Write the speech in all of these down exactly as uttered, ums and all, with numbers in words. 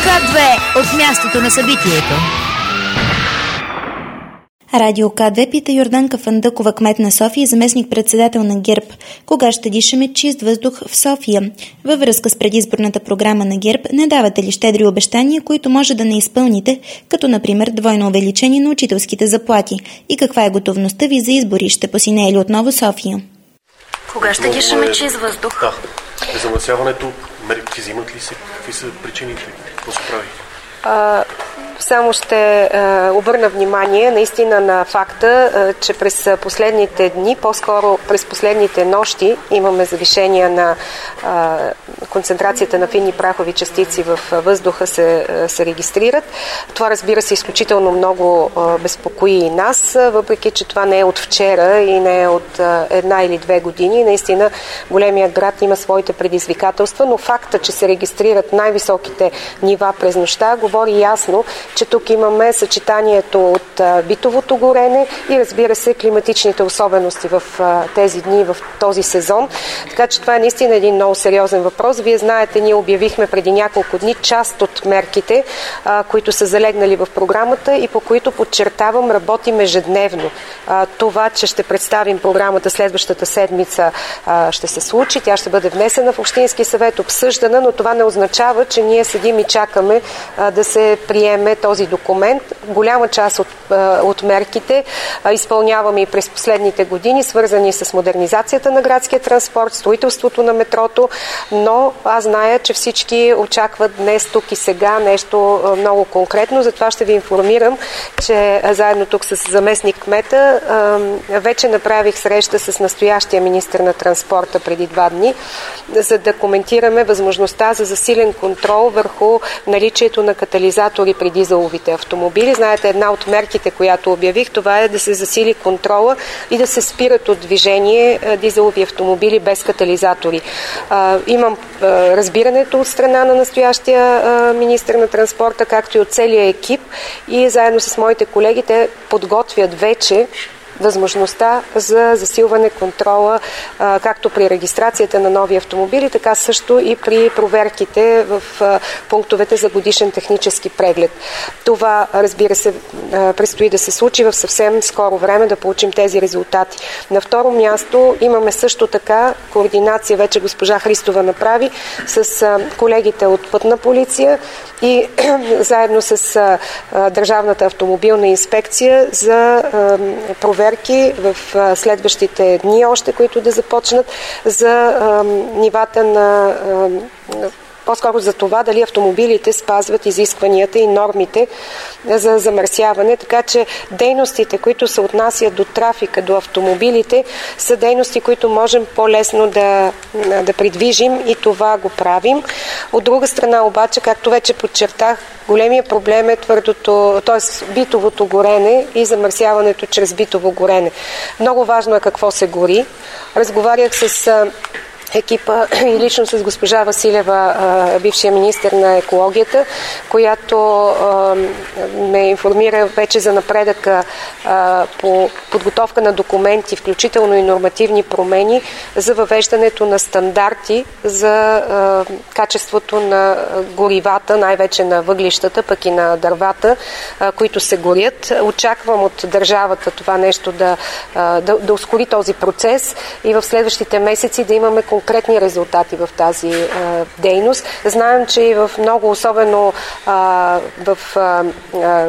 К две от мястото на събитието. Радио К две пита Йорданка Фандъкова, кмет на София и заместник-председател на ГЕРБ. Кога ще дишаме чист въздух в София? Във връзка с предизборната програма на ГЕРБ, не давате ли щедри обещания, които може да не изпълните, като например двойно увеличение на учителските заплати? И каква е готовността ви за избори? Ще посинее ли отново София? Кога ще дишаме чист въздух? Да. Замърсяването, мерки взимат ли се? Какви са причините? Какво се прави? А, само ще а, обърна внимание наистина на факта, а, че през последните дни, по-скоро през последните нощи, имаме завишение на а, концентрацията на финни прахови частици в въздуха се, а, се регистрират. Това, разбира се, изключително много а, безпокои и нас, а, въпреки че това не е от вчера и не е от а, една или две години. Наистина големият град има своите предизвикателства, но факта, че се регистрират най-високите нива през нощта, говори ясно, че тук имаме съчетанието от а, битовото горене и, разбира се, климатичните особености в а, тези дни, в този сезон. Така че това е наистина един много сериозен въпрос. Вие знаете, ние обявихме преди няколко дни част от мерките, а, които са залегнали в програмата и по които, подчертавам, работим ежедневно. А, това, че ще представим програмата следващата седмица, а, ще се случи. Тя ще бъде внесена в Общински съвет, обсъждана, но това не означава, че ние седим и чакаме а, да се приеме този документ. Голяма част от, от мерките изпълняваме и през последните години, свързани с модернизацията на градския транспорт, строителството на метрото, но аз зная, че всички очакват днес, тук и сега нещо много конкретно. Затова ще ви информирам, че заедно тук с заместник кмета вече направих среща с настоящия министър на транспорта преди два дни, за да коментираме възможността за засилен контрол върху наличието на катализатори при дизеловите автомобили. Знаете, една от мерките, която обявих, това е да се засили контрола и да се спират от движение дизелови автомобили без катализатори. Имам разбирането от страна на настоящия министър на транспорта, както и от целия екип, и заедно с моите колеги те подготвят вече възможността за засилване контрола, а, както при регистрацията на нови автомобили, така също и при проверките в а, пунктовете за годишен технически преглед. Това, разбира се, а, предстои да се случи в съвсем скоро време, да получим тези резултати. На второ място имаме също така координация, вече госпожа Христова направи, с а, колегите от Пътна полиция и заедно с а, а, Държавната автомобилна инспекция за а, проверка в следващите дни още, които да започнат за а, нивата на а, по-скоро за това дали автомобилите спазват изискванията и нормите за замърсяване, така че дейностите, които се отнасят до трафика, до автомобилите, са дейности, които можем по-лесно да, да придвижим и това го правим. От друга страна обаче, както вече подчертах, големия проблем е твърдото, т.е. битовото горене и замърсяването чрез битово горене. Много важно е какво се гори. Разговарях с екипа и лично с госпожа Василева, бившия министър на екологията, която ме информира вече за напредъка по подготовка на документи, включително и нормативни промени за въвеждането на стандарти за качеството на горивата, най-вече на въглищата, пък и на дървата, които се горят. Очаквам от държавата това нещо да, да, да ускори този процес и в следващите месеци да имаме конкретни резултати в тази а, дейност. Знаем, че и в много, особено а, в а, а,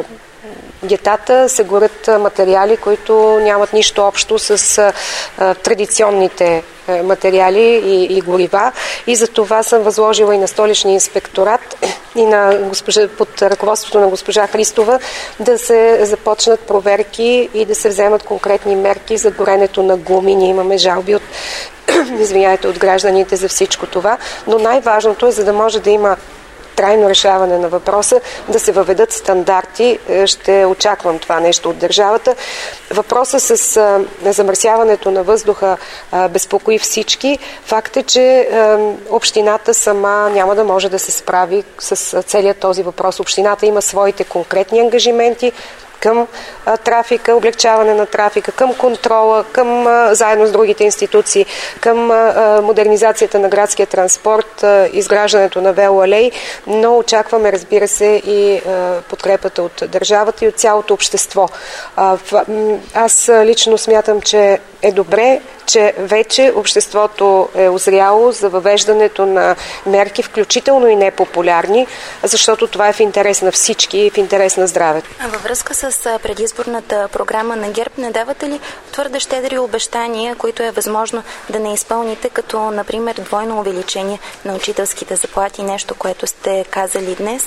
гетата се горят материали, които нямат нищо общо с а, традиционните материали и, и горива. И за това съм възложила и на Столичния инспекторат и на госпожа, под ръководството на госпожа Христова да се започнат проверки и да се вземат конкретни мерки за горенето на гуми. Ние имаме жалби от извиняйте, от гражданите за всичко това, но най-важното е, за да може да има трайно решаване на въпроса, да се въведат стандарти. Ще очаквам това нещо от държавата. Въпросът с а, замърсяването на въздуха а, безпокои всички. Факт е, че а, общината сама няма да може да се справи с а, целият този въпрос. Общината има своите конкретни ангажименти, към а, трафика, облегчаване на трафика, към контрола, към а, заедно с другите институции, към а, модернизацията на градския транспорт, а, изграждането на велоалеи, но очакваме, разбира се, и а, подкрепата от държавата и от цялото общество. А, в, аз лично смятам, че е добре, че вече обществото е озряло за въвеждането на мерки, включително и непопулярни, защото това е в интерес на всички и в интерес на здравето. А във връзка с предизборната програма на ГЕРБ, не давате ли твърде щедри обещания, които е възможно да не изпълните, като например двойно увеличение на учителските заплати, нещо, което сте казали днес?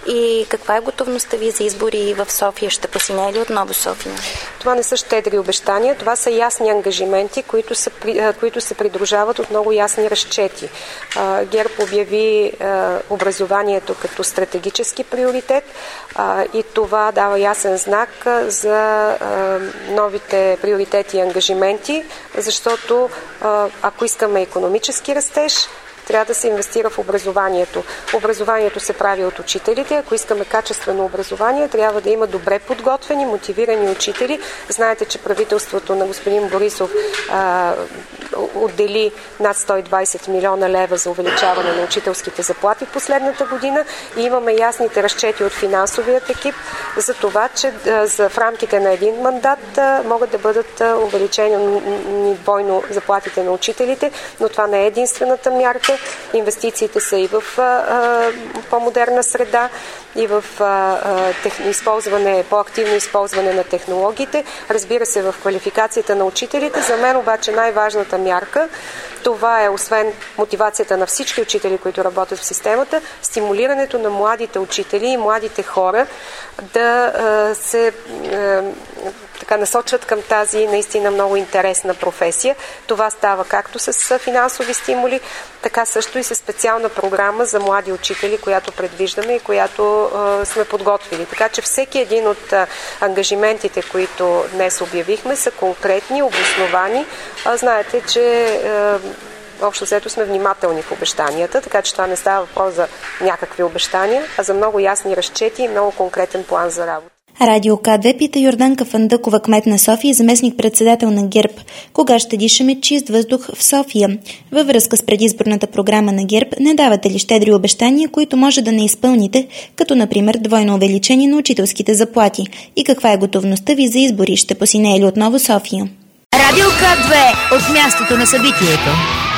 И каква е готовността ви за избори в София? Ще посине ли отново София? Това не са щедри обещания, това са ясни ангажименти, които, са, които се придружават от много ясни разчети. ГЕРБ обяви образованието като стратегически приоритет и това дава ясен знак за новите приоритети и ангажименти, защото ако искаме икономически растеж, трябва да се инвестира в образованието. Образованието се прави от учителите. Ако искаме качествено образование, трябва да има добре подготвени, мотивирани учители. Знаете, че правителството на господин Борисов а, отдели над сто и двадесет милиона лева за увеличаване на учителските заплати в последната година и имаме ясните разчети от финансовият екип за това, че а, за, в рамките на един мандат а, могат да бъдат а, увеличени двойно заплатите на учителите, но това не е единствената мярка. Инвестициите са и в а, по-модерна среда, и в а, тех, използване, по-активно използване на технологиите, разбира се, в квалификацията на учителите. За мен обаче най-важната мярка, това е, освен мотивацията на всички учители, които работят в системата, стимулирането на младите учители и младите хора да а, се а, така насочват към тази наистина много интересна професия. Това става както с финансови стимули, така също и с специална програма за млади учители, която предвиждаме и която а, сме подготвили. Така че всеки един от а, ангажиментите, които днес обявихме, са конкретни, обосновани. А, знаете, че а, общо взето сме внимателни в обещанията, така че това не става въпрос за някакви обещания, а за много ясни разчети и много конкретен план за работа. Радио К две пита Йорданка Фандъкова, кмет на София и заместник-председател на ГЕРБ. Кога ще дишаме чист въздух в София? Във връзка с предизборната програма на ГЕРБ, не давате ли щедри обещания, които може да не изпълните, като например двойно увеличение на учителските заплати? И каква е готовността ви за избори? Ще посине ли отново София? Радио К две от мястото на събитието.